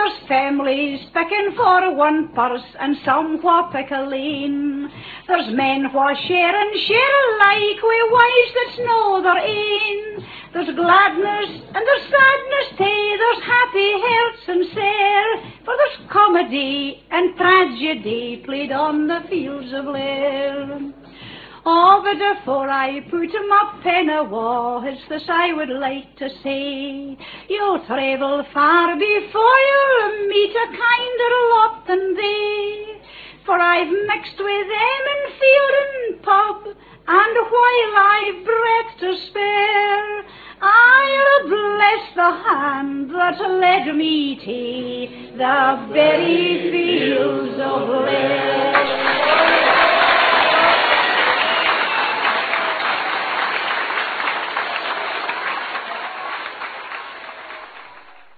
there's families picking for one purse and some wha pick a lane. There's men wha share alike wi' wives that's no their ain. There's gladness and there's sadness too, there's happy hearts and sair, for there's comedy and tragedy played on the fields of Lair. Oh, but before I put my pen awa, it's this I would like to say. You'll travel far before you'll meet a kinder lot than they. For I've mixed with them in field and pub, and while I've breath to spare, I'll bless the hand that led me to the berry fields of Lair.